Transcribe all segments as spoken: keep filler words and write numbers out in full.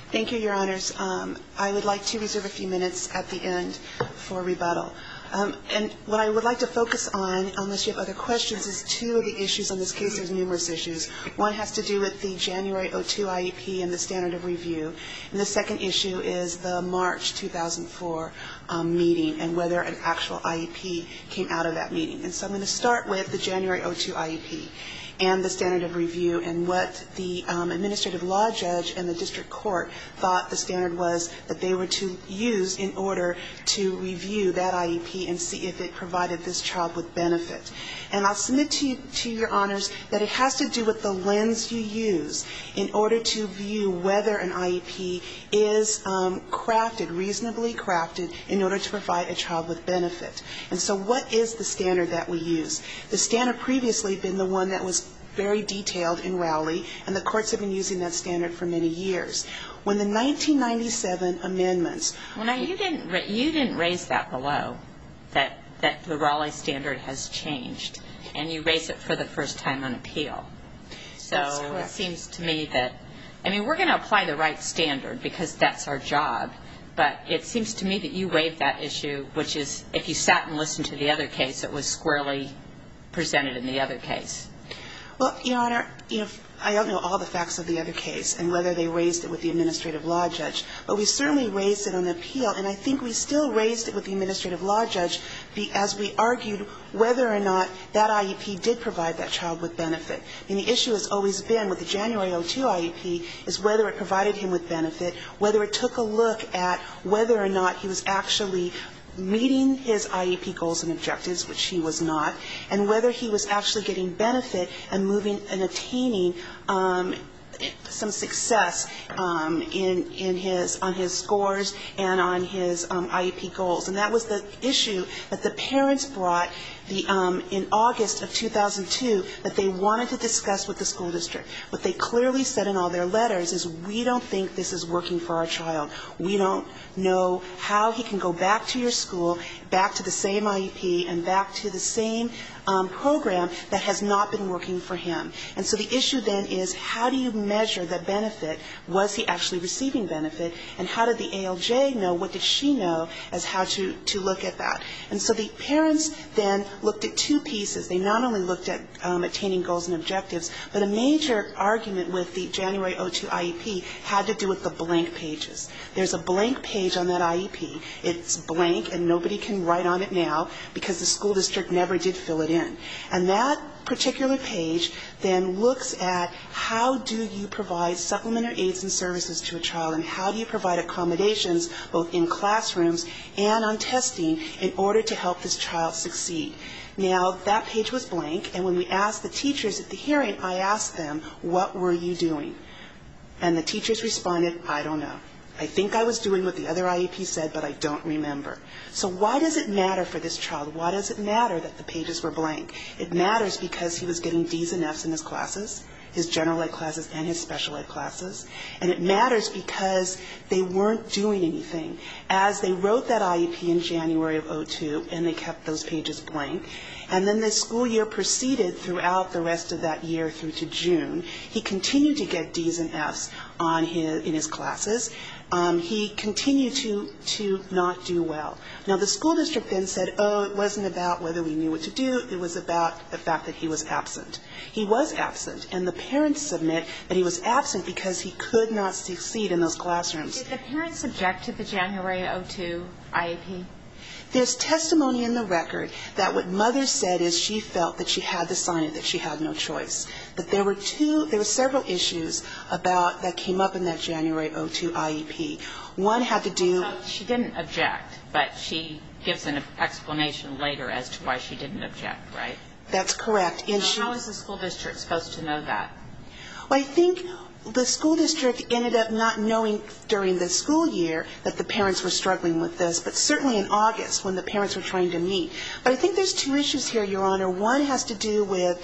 Thank you, Your Honors. Um, I would like to reserve a few minutes at the end for rebuttal. Um, and what I would like to focus on, unless you have other questions, is two of the issues on this case. There's numerous issues. One has to do with the January oh two I E P and the standard of review. And the second issue is the March two thousand four um, meeting and whether an actual I E P came out of that meeting. And so I'm going to start with the January oh two I E P and the standard of review and what the um, administrative law judge and the district court thought the standard was that they were to use in order to review that I E P and see if it provided this child with benefit. And I'll submit to you, to your honors, that it has to do with the lens you use in order to view whether an I E P is um, crafted, reasonably crafted, in order to provide a child with benefit. And so what is the standard that we use? The standard previously been the one that was very detailed in Rowley, and the courts have been using that standard for many years. When the nineteen ninety-seven amendments... Well, now, you didn't, you didn't raise that below, that, that the Rowley standard has changed, and you raised it for the first time on appeal. So it seems to me that, I mean, we're going to apply the right standard because that's our job, but it seems to me that you waived that issue, which is, if you sat and listened to the other case, it was squarely presented in the other case. Well, Your Honor, you know, I don't know all the facts of the other case and whether they raised it with the administrative law judge, but we certainly raised it on appeal, and I think we still raised it with the administrative law judge as we argued whether or not that I E P did provide that child with benefit. And the issue has always been with the January oh two I E P is whether it provided him with benefit, whether it took a look at whether or not he was actually meeting his I E P goals and objectives, which he was not, and whether he was actually getting benefit and moving and attaining um, some success um, in in his on his scores and on his um, I E P goals. And that was the issue that the parents brought the um, in August of two thousand two that they wanted to discuss with the school district. What they clearly said in all their letters is, we don't think this is working for our child. We don't know how he can go back to your school, back to the same I E P, and back to the same um, program that has not been working for him. And so the issue then is, how do you measure the benefit? Was he actually receiving benefit? And how did the A L J know? What did she know as how to, to look at that? And so the parents then looked at two pieces. They not only looked at um, attaining goals and objectives, but a major argument with the January oh two I E P had to do with the blank pages. There's a blank page on that I E P. It's blank, and nobody can write on it now because the school district never did fill it in. And that particular page then looks at, how do you provide supplementary aids and services to a child, and how do you provide accommodations both in classrooms and on testing in order to help this child succeed. Now, that page was blank, and when we asked the teachers at the hearing, I asked them, what were you doing? And the teachers responded, I don't know. I think I was doing what the other I E P said, but I don't remember. So why does it matter for this child? Why does it matter that the pages were blank? It matters because he was getting D's and F's in his classes, his general ed classes and his special ed classes. And it matters because they weren't doing anything. As they wrote that I E P in January of oh two, and they kept those pages blank, and then the school year proceeded throughout the rest of that year through to June, he continued to get D's and F's on his, in his classes. Um, he continued to, to not do well. Now, the school district then said, oh, it wasn't about whether we knew what to do. It was about the fact that he was absent. He was absent, and the parents submit that he was absent because he could not succeed in those classrooms. Did the parents object to the January oh two I E P? There's testimony in the record that what mother said is she felt that she had to sign it, that she had no choice. That there were two, there were several issues about that came up in that January oh two I E P. One had to do. So she didn't object, but she gives an explanation later as to why she didn't object, right? That's correct. And so she, how is the school district supposed to know that? Well, I think the school district ended up not knowing during the school year that the parents were struggling with this, but certainly in August when the parents were trying to meet. But I think there's two issues here, Your Honor. One has to do with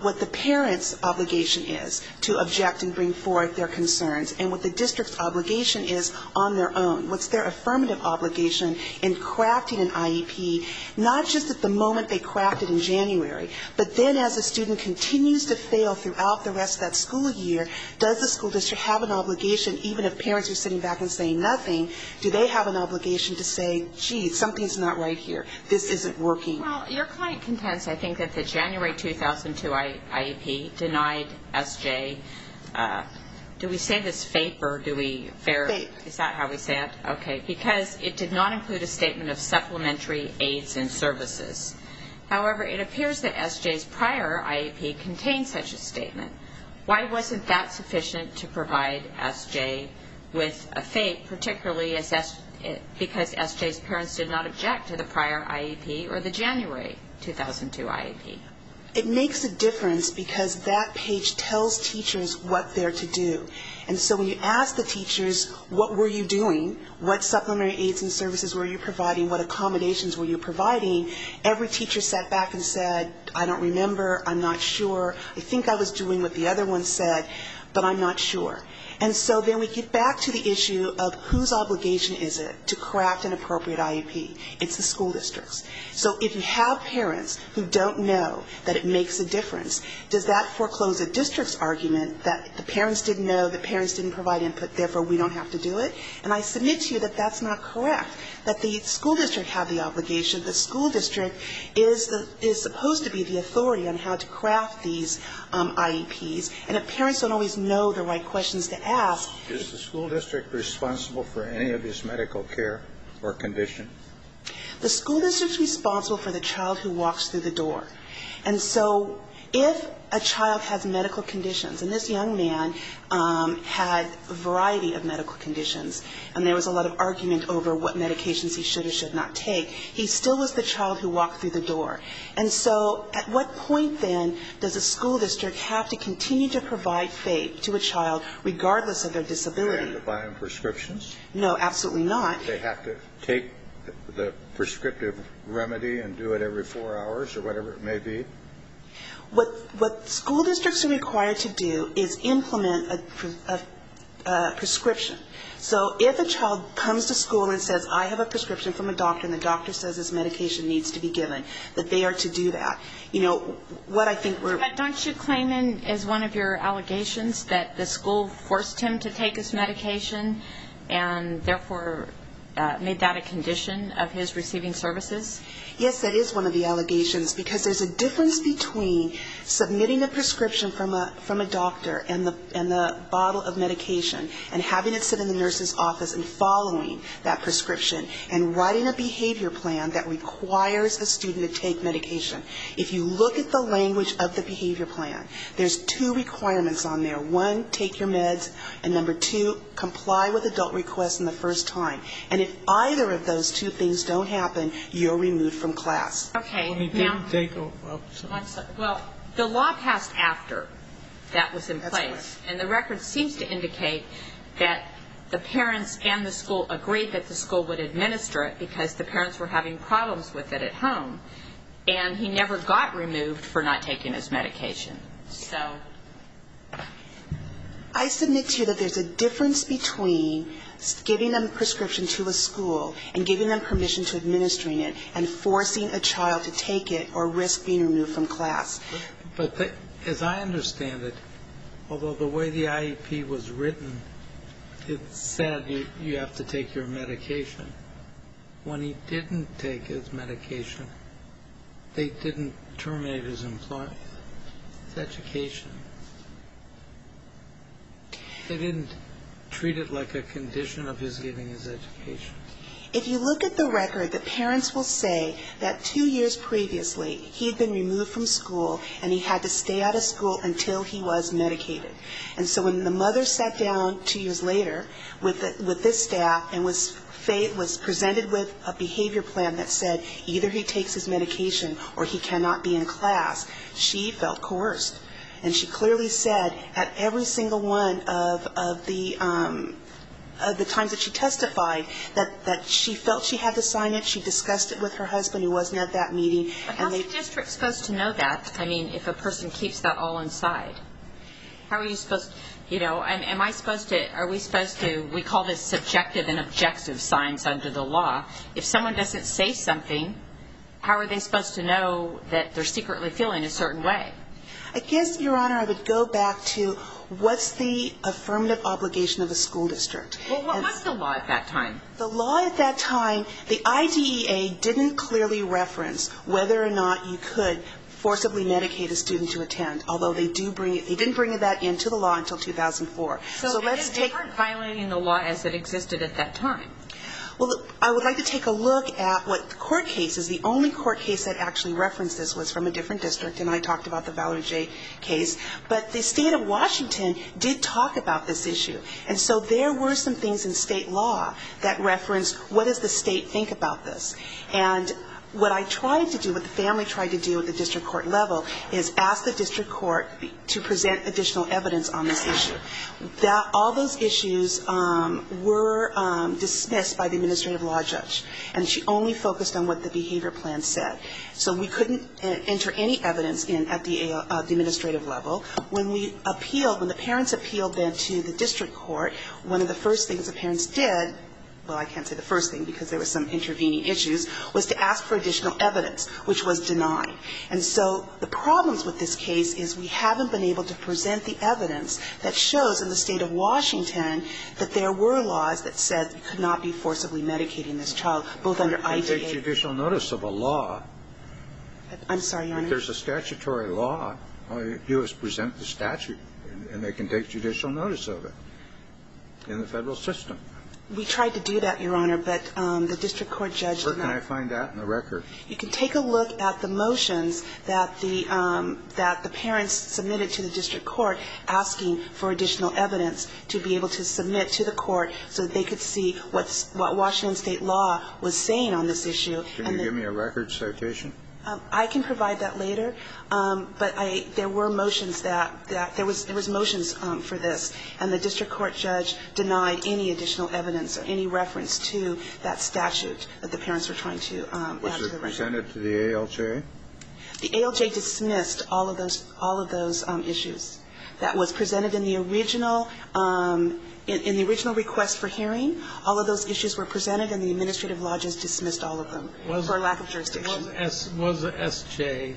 what the parent's obligation is to object and bring forth their concerns, and what the district's obligation is on their own. What's their affirmative obligation in crafting an I E P, not just at the moment they craft it in January, but then as a student continues to fail throughout the rest of that school year, does the school district have an obligation, even if parents are sitting back and saying nothing, do they have an obligation to say, gee, something's not right here, this isn't working? Well, your client contends, I think, that the January two thousand two I E P denied S J, uh, do we say this FAPE or do we fair? FAPE. Is that how we say it? Okay, because it did not include a statement of supplementary aids and services. However, it appears that S J's prior I E P contained such a statement. Why wasn't that sufficient to provide S J with a FAPE, particularly as S, because S J's parents did not object to the prior I E P or the January two thousand two I E P? It makes a difference because that page tells teachers what they're to do. And so when you ask the teachers, what were you doing, what supplementary aids and services were you providing, what accommodations were you providing, every teacher sat back and said, I don't remember, I'm not sure, I think I was doing what the other one said, but I'm not sure. And so then we get back to the issue of whose obligation is it to craft an appropriate I E P. It's the school district's. So if you have parents who don't know that it makes a difference, does that foreclose a district's argument that the parents didn't know, the parents didn't provide input, therefore we don't have to do it? And I submit to you that that's not correct, that the school district have the obligation. The school district is, the, is supposed to be the authority on how to craft these um, I E Ps, and if parents don't always know the right questions to ask, is the school district responsible for any of his medical care or condition? The school district's responsible for the child who walks through the door. And so if a child has medical conditions, and this young man um, had a variety of medical conditions, and there was a lot of argument over what medications he should or should not take, he still was the child who walked through the door. And so at what point then does a school district have to continue to provide FAPE to a child regardless of their disability? They have to buy them prescriptions? No, absolutely not. They have to take the prescriptive remedy and do it every four hours or whatever it may be? What, what school districts are required to do is implement a, a, a prescription. So if a child comes to school and says, I have a prescription from a doctor, and the doctor says this medication needs to be given, that they are to do that. You know, what I think we're... But don't you claim in, as one of your allegations, that the school forced him to take his medication and therefore uh, made that a condition of his receiving services? Yes, that is one of the allegations, because there's a difference between submitting a prescription from a from a doctor and the and the bottle of medication and having it sit in the nurse's office and following that prescription and writing a behavior plan that requires a student to take medication. If you look at the language of the behavior plan, there's two requirements on there. One, take your meds, and number two, comply with adult requests in the first time. And if either of those two things don't happen, you're removed from class. Okay. Well, he didn't take oh, oh, sorry. Well, the law passed after that was in That's place, correct. and the record seems to indicate that the parents and the school agreed that the school would administer it because the parents were having problems with it at home, and he never got removed for not taking his medication. So I submit to you that there's a difference between giving them a prescription to a school and giving them permission to administering it and forcing a child to take it or risk being removed from class. But the, as I understand it, although the way the I E P was written, it said you, you have to take your medication. When he didn't take his medication, they didn't terminate his employment, his education. They didn't treat it like a condition of his getting his education. If you look at the record, the parents will say that two years previously he had been removed from school and he had to stay out of school until he was medicated. And so when the mother sat down two years later with the, with this staff and was was presented with a behavior plan that said either he takes his medication or he cannot be in class, she felt coerced. And she clearly said at every single one of, of the um, uh, the times that she testified, that, that she felt she had to sign it. She discussed it with her husband, who wasn't at that meeting. But how's and the district supposed to know that? I mean, if a person keeps that all inside, how are you supposed to, you know, am, am I supposed to, are we supposed to, we call this subjective and objective signs under the law. If someone doesn't say something, how are they supposed to know that they're secretly feeling a certain way? I guess, Your Honor, I would go back to what's the affirmative obligation of a school district. Well, what and was the law at that time? The law at that time, the I D E A didn't clearly reference whether or not you could forcibly medicate a student to attend, although they do bring it, they didn't bring that into the law until two thousand four. So, so let's they take, weren't violating the law as it existed at that time. Well, I would like to take a look at what the court cases, the only court case that actually referenced this was from a different district, and I talked about the Valerie J. case. But the state of Washington did talk about this issue. And so there were some things in state law that reference what does the state think about this. And what I tried to do, what the family tried to do at the district court level, is ask the district court to present additional evidence on this issue. That all those issues um, were um, dismissed by the administrative law judge, and she only focused on what the behavior plan said. So we couldn't enter any evidence in at the, uh, the administrative level. When we appealed, when the parents appealed then to the district court, one of the first things the parents did, well, I can't say the first thing because there were some intervening issues, was to ask for additional evidence, which was denied. And so the problems with this case is we haven't been able to present the evidence that shows in the state of Washington that there were laws that said you could not be forcibly medicating this child, both under I D E A. Take judicial notice of a law. I'm sorry, Your Honor. If there's a statutory law, all you do is present the statute, and they can take judicial notice of it in the federal system. We tried to do that, Your Honor, but um, the district court judge Where did can not. I find that in the record? You can take a look at the motions that the um, that the parents submitted to the district court asking for additional evidence to be able to submit to the court so that they could see what's, what Washington state law was saying on this issue. Can and you the, give me a record citation? Um, I can provide that later, um, but I, there were motions that, that there was there was motions um, for this, and the district court judge denied any additional evidence or any reference to that statute that the parents were trying to um, add to the record. Was it presented to the A L J? The A L J dismissed all of those all of those um, issues. That was presented in the original um, in, in the original request for hearing. All of those issues were presented, and the administrative law just dismissed all of them was, for lack of jurisdiction. Was, S, was S J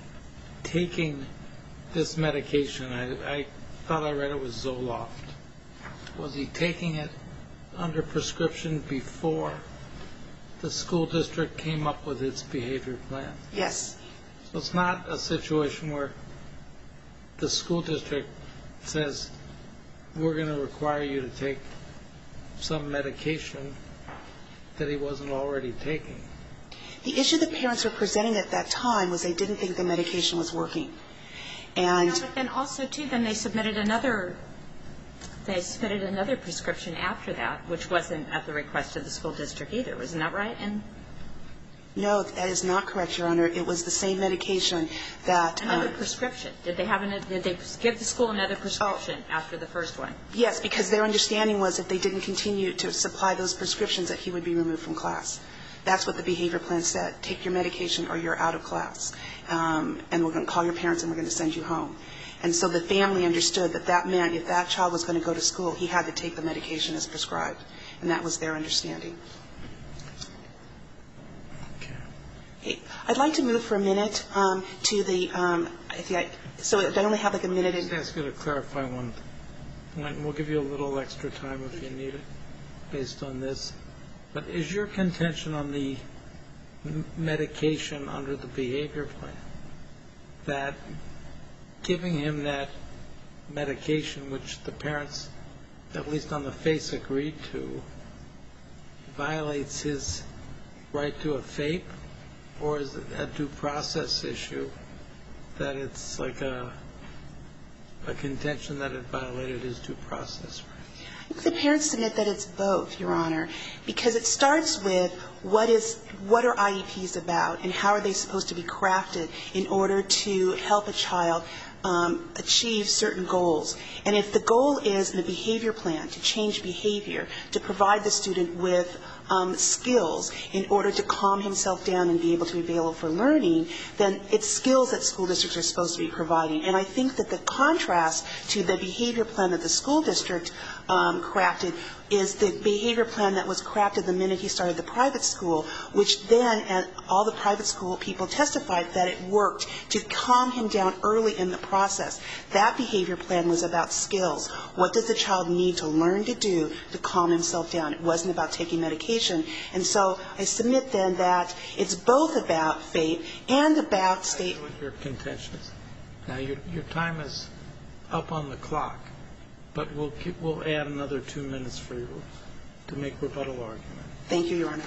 taking this medication? I, I thought I read it was Zoloft. Was he taking it under prescription before the school district came up with its behavior plan? Yes. So it's not a situation where the school district says, we're going to require you to take some medication that he wasn't already taking. The issue the parents were presenting at that time was they didn't think the medication was working. And yeah, but then also, too, then they submitted another they submitted another prescription after that, which wasn't at the request of the school district either. Wasn't that right? And no, that is not correct, Your Honor. It was the same medication that another um, prescription. Did they have an, did they give the school another prescription oh, after the first one? Yes, because their understanding was if they didn't continue to supply those prescriptions that he would be removed from class. That's what the behavior plan said. Take your medication or you're out of class. Um, and we're going to call your parents and we're going to send you home. And so the family understood that that meant if that child was going to go to school, he had to take the medication as prescribed. And that was their understanding. Okay. I'd like to move for a minute um, to the, um, I think I, so I only have like a minute. I'll just ask you to clarify one. We'll give you a little extra time if you need it based on this. But is your contention on the medication under the behavior plan that giving him that medication, which the parents, at least on the face, agreed to, violates his right to a FAPE? Or is it a due process issue that it's like a, a contention that it violated his due process right? The parents submit that it's both, Your Honor, because it starts with what is what are I E Ps about and how are they supposed to be crafted in order to help a child um, achieve certain goals. And if the goal is in a behavior plan to change behavior, to provide the student with um, skills in order to calm himself down and be able to be available for learning, then it's skills that school districts are supposed to be providing. And I think that the contrast to the behavior plan that the school district um, crafted is the behavior plan that was crafted the minute he started the private school, which then, and all the private school people testified that it worked to calm him down early in the process. That behavior plan was about skills. What does the child need to learn to do to calm himself down? It wasn't about taking medication. And so I submit then that it's both about FAPE and about state. What your contention is. Now your your time is up on the clock, but we'll keep, we'll add another two minutes for you to make rebuttal argument. Thank you, Your Honor.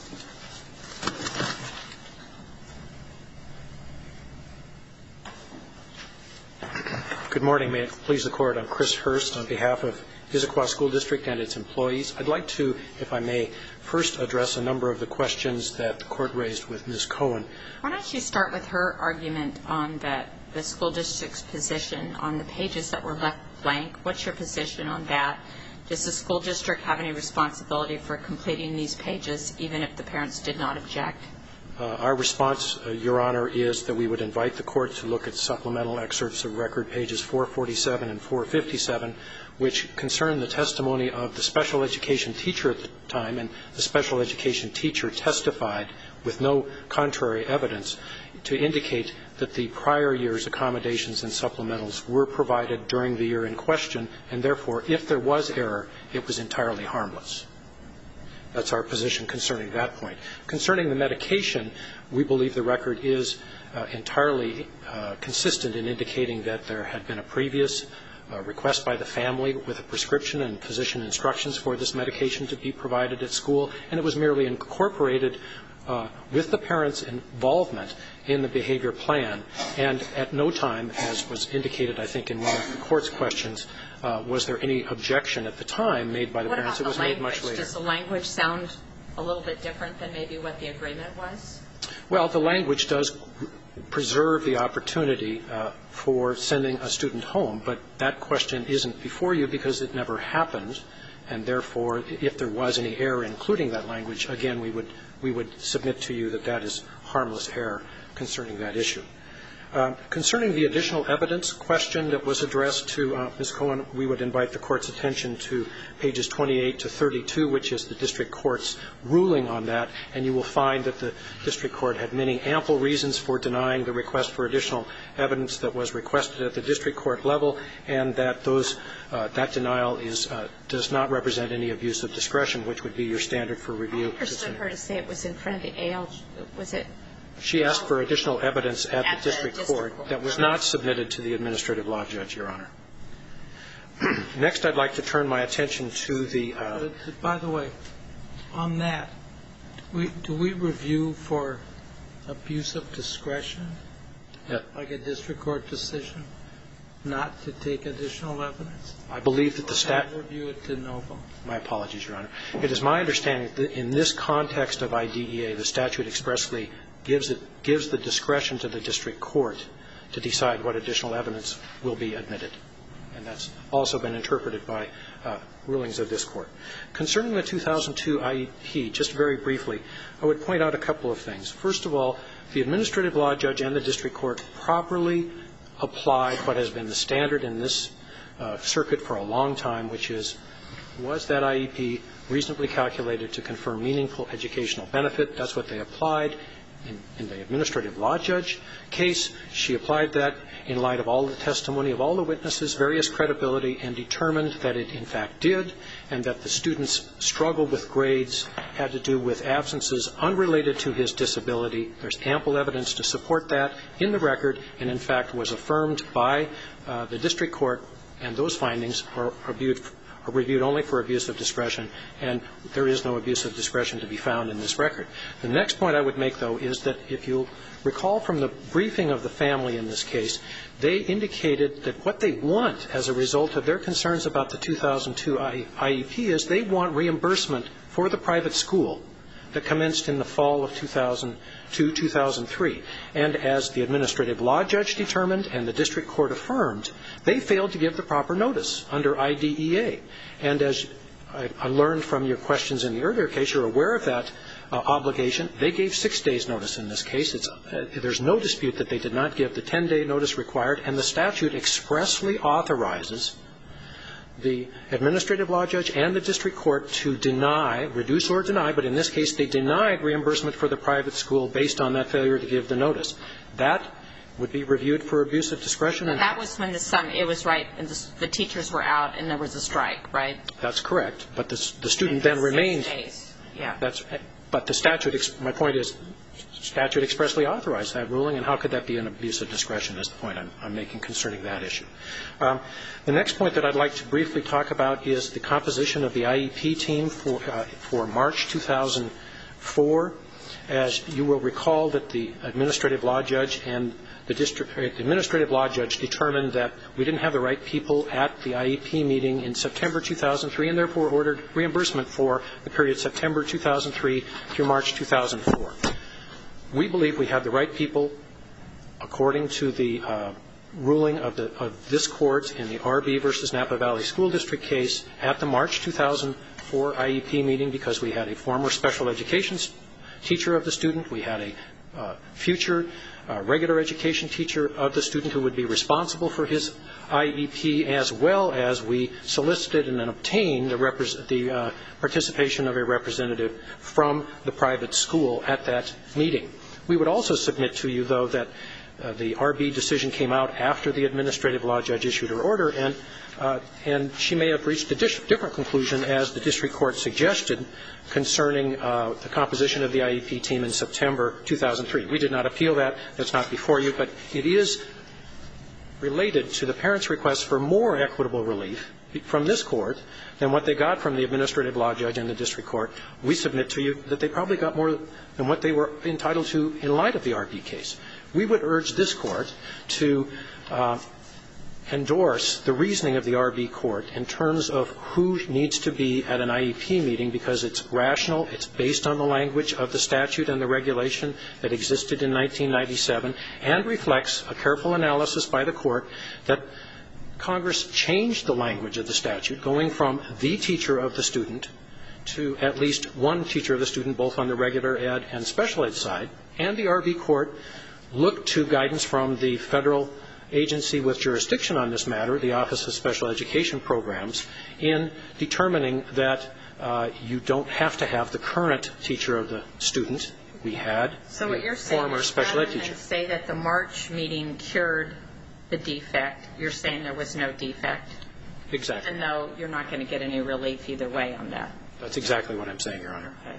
Good morning. May it please the Court. I'm Chris Hurst on behalf of Issaquah School District and its employees. I'd like to, if I may, first address a number of the questions that the Court raised with Miz Cohen. Why don't you start with her argument on that the school district's position on the pages that were left blank. What's your position on that? Does the school district have any responsibility for completing these pages, even if the parents did not object? Uh, our response, uh, Your Honor, is that we would invite the Court to look at supplemental excerpts of record pages four forty-seven and four fifty-seven, which concern the testimony of the special education teacher at the time, and the special education teacher testified with no contrary evidence to indicate that the prior year's accommodations and supplementals were provided during the year in question, and therefore, if there was error, it was entirely harmless. That's our position concerning that point. Concerning the medication, we believe the record is uh, entirely uh, consistent in indicating that there had been a previous uh, request by the family with a prescription and physician instructions for this medication to be provided at school, and it was merely incorporated uh, with the parents' involvement in the behavior plan, and at no time, as was indicated, I think, in one of the Court's questions, uh, was there any objection at the time made by the what parents. It was made much later. Does the language sound a little bit different than maybe what the agreement was? Well, the language does preserve the opportunity uh, for sending a student home, but that question isn't before you because it never happened, and therefore, if there was any error including that language, again, we would we would submit to you that that is harmless error concerning that issue. Uh, concerning the additional evidence question that was addressed to uh, Miz Cohen, we would invite the Court's attention to pages twenty-eight to thirty-two, which is the District Court's ruling on that, and you will find that the District Court had many ample reasons for denying the request for additional evidence that was requested at the District Court level, and that those uh, that denial is uh, does not represent any abuse of discretion, which would be your standard for review. I understood her to say it was in front of the A L J. Was it? She asked for additional evidence at, at the District, the District Court, Court that was not submitted to the Administrative Law Judge, Your Honor. Next, I'd like to turn my attention to the... Uh, uh, by the way, on that, we, do we review for abuse of discretion, uh, like a District Court decision, not to take additional evidence? I believe that the stat... review it de novo. My apologies, Your Honor. It is my understanding that in this context of I D E A, the statute expressly gives it gives the discretion to the District Court to decide what additional evidence will be admitted. And that's also been interpreted by uh, rulings of this Court. Concerning the two thousand two I E P, just very briefly, I would point out a couple of things. First of all, the Administrative Law Judge and the District Court properly applied what has been the standard in this uh, circuit for a long time, which is, was that I E P reasonably calculated to confer meaningful educational benefit? That's what they applied. In, in the Administrative Law Judge case, she applied that in light of all the testimony of all the witnesses, various credibility, and determined that it in fact did, and that the student's struggle with grades had to do with absences unrelated to his disability. There's ample evidence to support that in the record, and in fact was affirmed by uh, the District Court, and those findings are reviewed are reviewed only for abuse of discretion, and there is no abuse of discretion to be found in this record. The next point I would make, though, is that if you'll recall from the briefing of the family in this case, they indicated that what they want as a result of their concerns about the two thousand two I E P is they want reimbursement for the private school. that commenced in the fall of two thousand two, two thousand three. And as the administrative law judge determined and the district court affirmed, they failed to give the proper notice under I D E A. And as I, I learned from your questions in the earlier case, you're aware of that uh, obligation. They gave six days notice in this case. It's, uh, there's no dispute that they did not give the ten-day notice required, and the statute expressly authorizes the administrative law judge and the district court to deny, reduce or deny, but in this case they denied reimbursement for the private school based on that failure to give the notice. That would be reviewed for abuse of discretion. And that was when the sum, it was right, and the, the teachers were out and there was a strike, right? That's correct. But the, the student then remained. Six days. Yeah. That's, but the statute, my point is, statute expressly authorized that ruling, and how could that be an abuse of discretion is the point I'm, I'm making concerning that issue. Um, the next point that I'd like to briefly talk about is the composition of the I E P team for, uh, for March two thousand four. As you will recall, that the administrative law judge and the district the administrative law judge determined that we didn't have the right people at the I E P meeting in September two thousand three, and therefore ordered reimbursement for the period September two thousand three through March two thousand four. We believe we have the right people according to the uh, ruling of, the, of this court in the R B versus Napa Valley School District case at the March two thousand four I E P meeting, because we had a former special education teacher of the student, we had a uh, future uh, regular education teacher of the student who would be responsible for his I E P, as well as we solicited and obtained the, repre- the uh, participation of a representative from the private school at that meeting. We would also submit to you, though, that uh, the R B decision came out after the administrative law judge issued her order, and uh, and she may have reached a dis- different conclusion, as the district court suggested, concerning uh, the composition of the I E P team in September two thousand three. We did not appeal that. That's not before you, but it is related to the parents' request for more equitable relief from this court than what they got from the administrative law judge and the district court. We submit to you that they probably got more than what they were entitled to in light of the R B case. We would urge this court to uh, endorse the reasoning of the R B court in terms of who needs to be at an I E P meeting, because it's rational, it's based on the language of the statute and the regulation that existed in nineteen ninety-seven, and reflects a careful analysis by the court that Congress changed the language of the statute, going from the teacher of the student to at least one teacher of the student, both on the regular ed and special ed side. And the R B court looked to guidance from the federal agency with jurisdiction on this matter, the Office of Special Education Programs, in determining that uh, you don't have to have the current teacher of the student. We had so what a you're saying former is, special ed rather teacher. than say that the March meeting cured the defect, you're saying there was no defect? Exactly. And though you're not going to get any relief either way on that? That's exactly what I'm saying, Your Honor. Okay.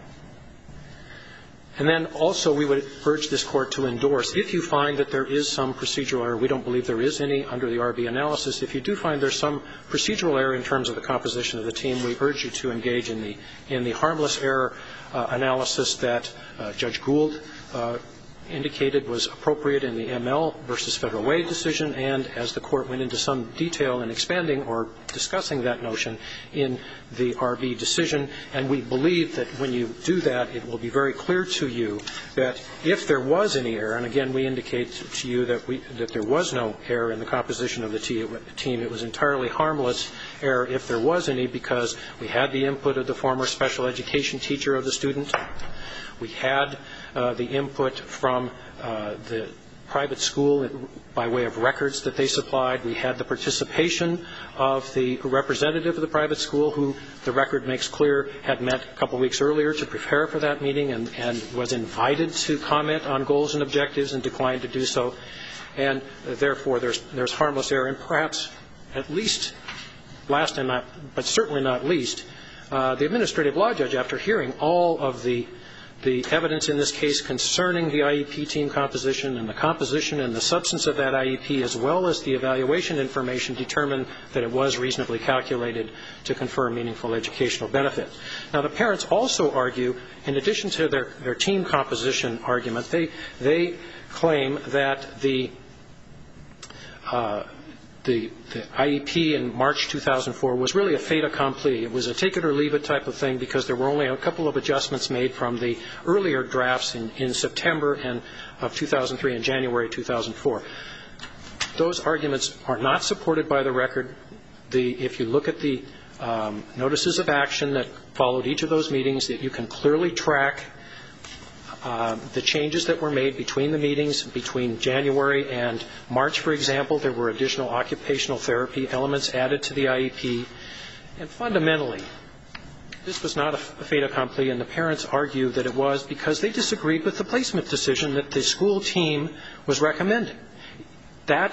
And then also we would urge this court to endorse, if you find that there is some procedural error, we don't believe there is any under the R B analysis, if you do find there's some procedural error in terms of the composition of the team, we urge you to engage in the, in the harmless error uh, analysis that uh, Judge Gould uh, indicated was appropriate in the M L versus Federal Way decision, and as the court went into some detail in expanding or discussing that notion in the R B decision. And we believe that when you do that, it will be very clear to you that if there was any error, and again we indicate to you that we that there was no error in the composition of the team, it was entirely harmless error if there was any, because we had the input of the former special education teacher of the student. We had uh, the input from uh, the private school by way of records that they supplied. We had the participation of the representative of the private school, who the record makes clear had met a couple weeks earlier to prepare for that meeting, and, and was invited to comment on goals and objectives and declined to do so. And uh, therefore there's, there's harmless error, and perhaps at least last and not, but certainly not least, uh, the administrative law judge, after hearing all of the the evidence in this case concerning the I E P team composition and the composition and the substance of that I E P, as well as the evaluation information, determined that it was reasonably calculated to confer meaningful educational benefit. Now, the parents also argue, in addition to their, their team composition argument, they, they claim that the uh, the, the I E P in March two thousand four was really a fait accompli. It was a take it or leave it type of thing because there were only a couple of adjustments made from the earlier drafts in, in September and of two thousand three and January two thousand four. Those arguments are not supported by the record. The, if you look at the um, notices of action that followed each of those meetings, that you can clearly track Uh, the changes that were made between the meetings, between January and March, for example. There were additional occupational therapy elements added to the I E P. And fundamentally, this was not a fait accompli, and the parents argue that it was because they disagreed with the placement decision that the school team was recommending. That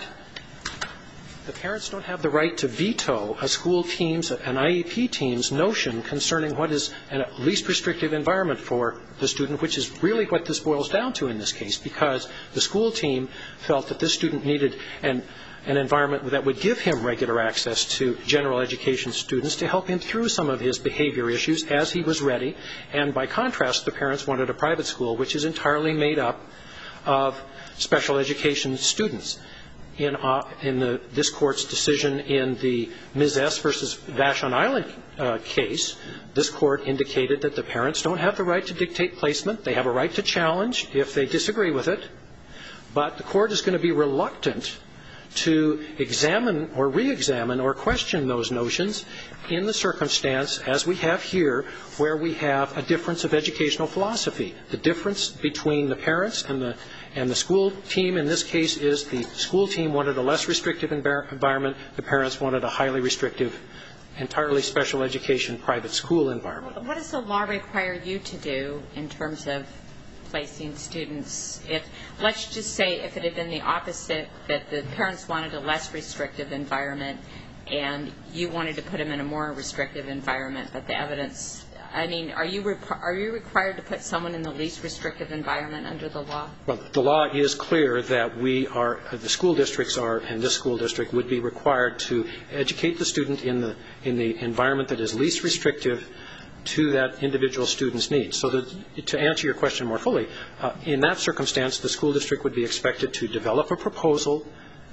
the parents don't have the right to veto a school team's, an I E P team's notion concerning what is a least restrictive environment for the student, which is really what this boils down to in this case, because the school team felt that this student needed an, an environment that would give him regular access to general education students to help him through some of his behavior issues as he was ready. And by contrast, the parents wanted a private school which is entirely made up of special education students. In, uh, in the, this court's decision in the Miz S versus Vashon Island uh, case, this court indicated that the parents don't have the right to dictate placement. They have a right to challenge if they disagree with it. But the court is going to be reluctant to examine or re-examine or question those notions in the circumstance, as we have here, where we have a difference of educational philosophy. The difference between the parents and the and the school team in this case is the school team wanted a less restrictive environment. The parents wanted a highly restrictive, entirely special education private school environment. What does the law require you to do in terms of placing students? If, let's just say if it had been the opposite, that the parents wanted a less restrictive environment and you wanted to put them in a more restrictive environment, but the evidence, I mean, are you are you required to put someone in the least restrictive environment under the law? Well, the law is clear that we are, the school districts are, and this school district would be required to educate the student in the in the environment that is least restrictive to that individual student's needs. So that, to answer your question more fully, uh, in that circumstance, the school district would be expected to develop a proposal,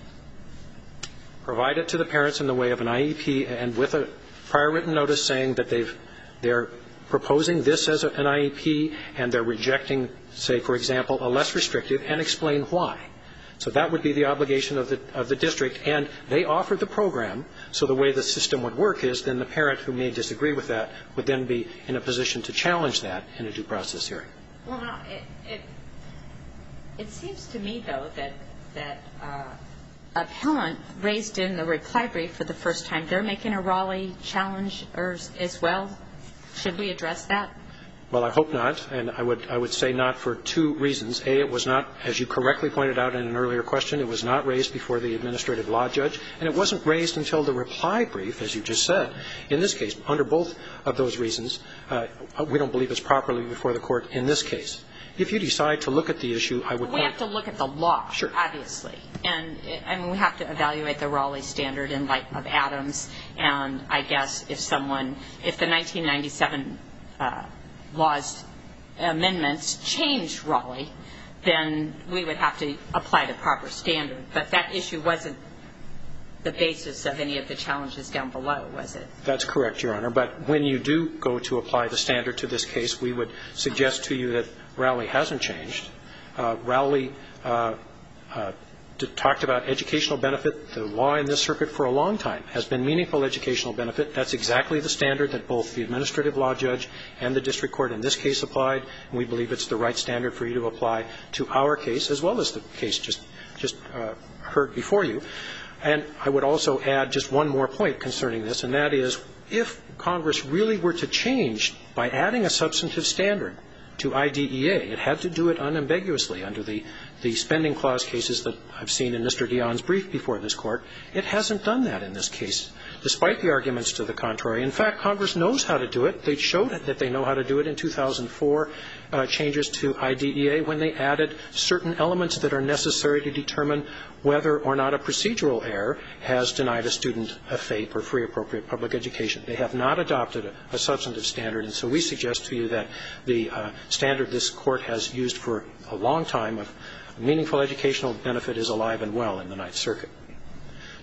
provide it to the parents in the way of an I E P, and with a prior written notice saying that they've they're proposing this as a, an I E P, and they're rejecting, say, for example, a less restrictive, and explain why. So that would be the obligation of the of the district, and they offer the program. So the way the system would work is then the parent who may disagree with that would then be in a position to challenge that in a due process hearing. Well, no, it, it, it seems to me, though, that, that uh, appellant raised in the reply brief for the first time, they're making a Raleigh challenge as well. Should we address that? Well, I hope not, and I would I would say not for two reasons. A, it was not, as you correctly pointed out in an earlier question, it was not raised before the administrative law judge, and it wasn't raised until the reply brief, as you just said. In this case, under both of those reasons, uh, we don't believe it's properly before the court in this case. If you decide to look at the issue, I would We have to look at the law, sure. obviously. And, I mean, we have to evaluate the Raleigh standard in light of Adams. And I guess if someone, if the nineteen ninety-seven uh, laws amendments changed Raleigh, then we would have to apply the proper standard. But that issue wasn't the basis of any of the challenges down below, was it? That's correct, Your Honor. But when you do go to apply the standard to this case, we would suggest to you that Raleigh hasn't changed. Uh, Raleigh uh, uh, talked about educational benefit. The law in this circuit for a long time has been meaningful educational benefit. That's exactly the standard that both the administrative law judge and the district court in this case applied, and we believe it's the right standard for you to apply to our case as well as the case just, just uh, heard before you. And I would also add just one more point concerning this, and that is if Congress really were to change by adding a substantive standard to I D E A, it had to do it unambiguously under the, the spending clause cases that I've seen in Mister Dion's brief before this court. It hasn't done that in this case, despite the arguments to the contrary. In fact, Congress knows how to do it. They showed that they know how to do it in two thousand four uh, changes to I D E A when they added certain elements that are necessary to determine whether or not a procedural error has denied a student a F A P or free appropriate public education. They have not adopted a, a substantive standard, and so we suggest to you that the uh, standard this court has used for a long time of meaningful educational benefit is alive and well in the Ninth Circuit.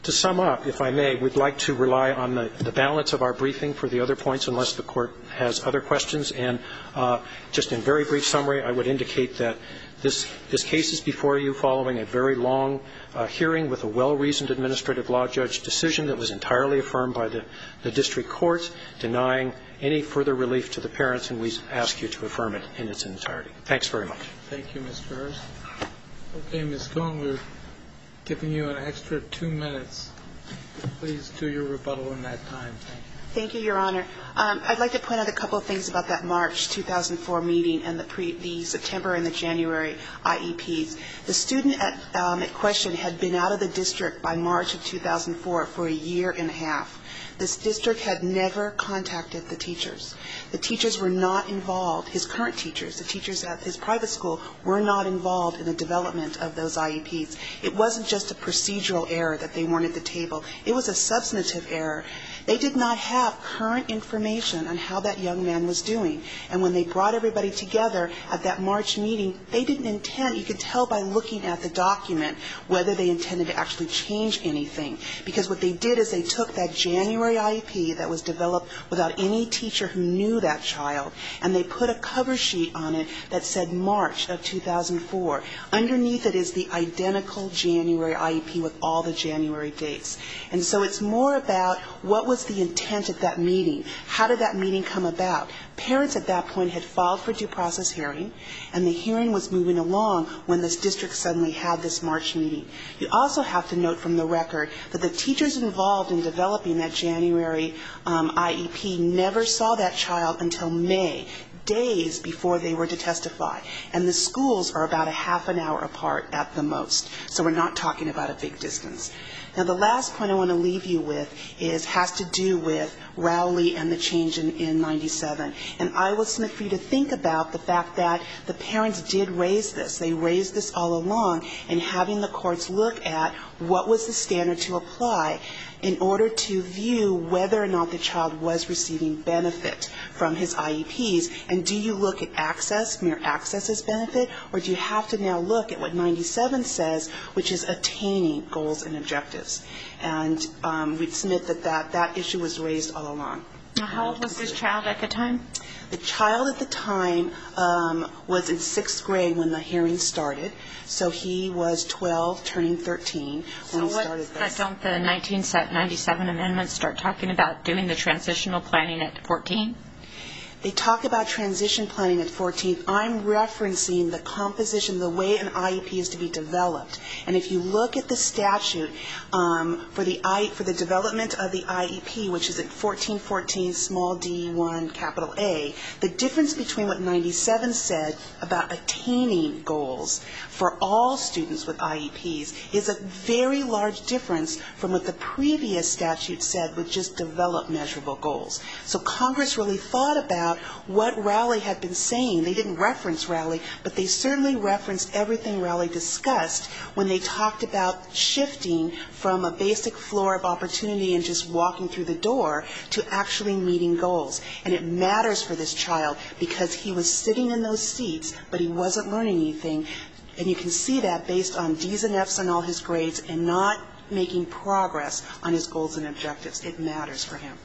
to sum up, if I may, we'd like to rely on the, the balance of our briefing for the other points unless the Court has other questions. And uh, just in very brief summary, I would indicate that this, this case is before you following a very long uh, hearing with a well-reasoned administrative law judge decision that was entirely affirmed by the, the district court, denying any further relief to the parents, and we ask you to affirm it in its entirety. Thanks very much. Thank you, Mister Hurst. Okay, Miz Cohen, we're giving you an extra two minutes. Please do your rebuttal in that time. Thank you. Thank you, Your Honor. Um, I'd like to point out a couple of things about that March two thousand four meeting and the, pre, the September and the January I E Ps. The student at, um, at question had been out of the district by March of two thousand four for a year and a half. This district had never contacted the teachers. The teachers were not involved, his current teachers, the teachers at his private school, were not involved in the development of those I E Ps. It wasn't just a procedural error that they weren't at the table. It was a substantive error. They did not have current information on how that young man was doing. And when they brought everybody together at that March meeting, they didn't intend, you could tell by looking at the document whether they intended to actually change anything. Because what they did is they took that January I E P that was developed without any teacher who knew that child, and they put a cover sheet on it that said March of two thousand four. Underneath it is the identical January I E P with all the January dates. And so it's more about what was the intent at that meeting? How did that meeting come about? Parents at that point had filed for due process hearing, and the hearing was moving along when this district suddenly had this March meeting. You also have to note from the record that the teachers involved in developing that January um, I E P never saw that child until May, days before they were to testify. And the schools are about a half an hour apart at the most. So we're not talking about a big distance. Now, the last point I want to leave you with is has to do with Rowley and the change in, in ninety-seven. And I will submit for you to think about the fact that the parents did raise this. They raised this all along, and having the courts look at what was the standard to apply in order to view whether or not the child was receiving benefit from his I E Ps. And do you look at access, mere access as benefit, or do you have to now look at what ninety-seven says, which is attaining goals and objectives? And um, we'd submit that, that that issue was raised all along. Now, how old was this child at the time? The child at the time um, was in sixth grade when the hearing started. So he was twelve, turning thirteen when he started this. So don't the nineteen ninety-seven amendments start talking about doing the transitional planning at fourteen? They talk about transition planning at fourteen. I'm referencing the composition, the way an I E P is to be developed. And if you look at the statute um, for the I, for the development of the I E P, which is at fourteen fourteen small d one capital A, the difference between what ninety-seven said about attaining goals for all students with I E Ps is a very large difference from what the previous statute said would just develop measurable goals. So Congress really thought about what Rowley had been saying. They didn't reference Rowley, but they certainly referenced everything Rowley discussed when they talked about shifting from a basic floor of opportunity and just walking through the door to actually meeting goals. And it matters for this child because he was sitting in those seats, but he wasn't learning anything. And you can see that based on D's and F's on all his grades and not making progress on his goals and objectives. It matters for him.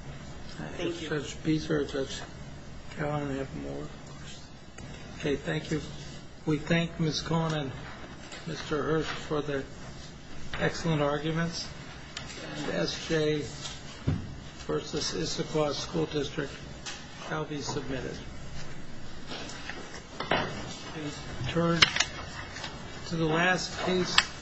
Thank you. Judge Beezer, Judge Cowan, have more? Okay, thank you. We thank Miz Cohen and Mister Hurst for their excellent arguments. And S J versus Issaquah School District shall be submitted. Please turn to the last case.